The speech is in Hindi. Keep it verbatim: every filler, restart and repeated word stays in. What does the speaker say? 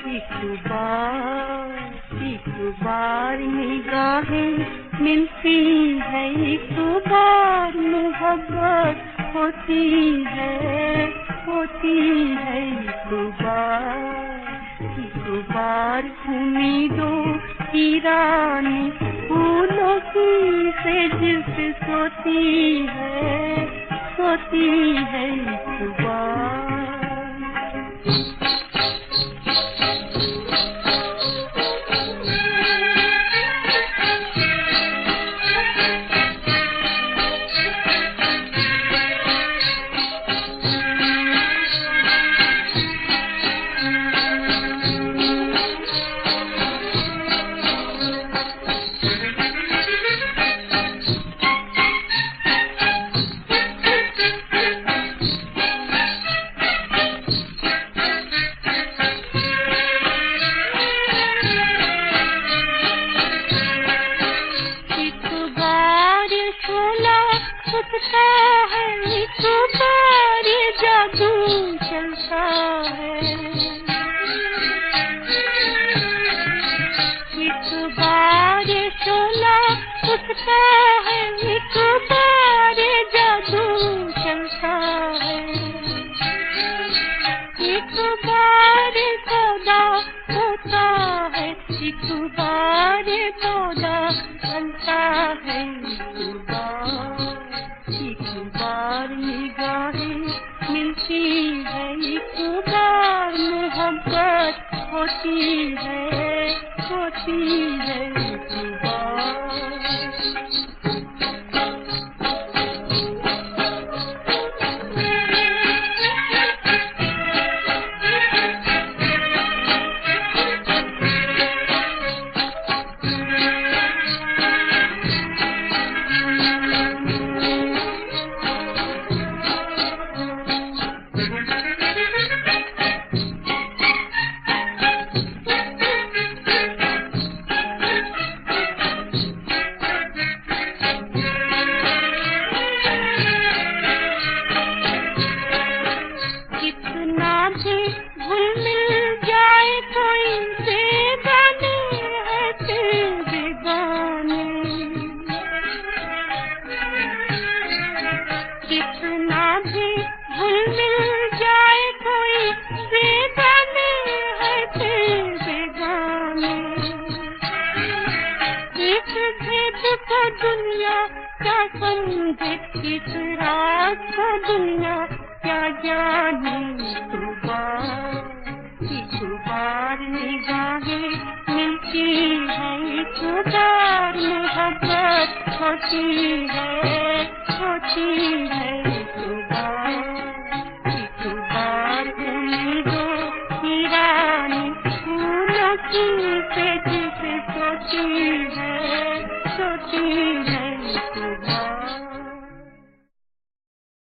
एक बार एक बार निगाहें मिलती है, एक बार मोहब्बत होती है, होती है एक बार, एक बार उम्मीदों की रानी फूलों की सेज पे सोती है, सोती है एक बार। उठता है एक बार जादू चलता है, एक बार शोला उठता है, एक बार जादू चलता है, एक बार सौदा होता है, एक बार सौदा बनता है, एक बार निगाहें मिलती है, एक बार मोहब्बत होती है, होती है एक बार। घुल मिल जाए कोई बेगाने है तेरे गाने, कितना भी घुल मिल जाए कोई बेगाने है तेरे गाने, इस भेद को दुनिया क्या समझे, इस रात को दुनिया क्या जाने, एक बार निगाहें मिलती है, एक बार मोहब्बत होती है, होती है एक बार, एक बार उम्मीदों की रानी फूलों की सेज पे सोती है,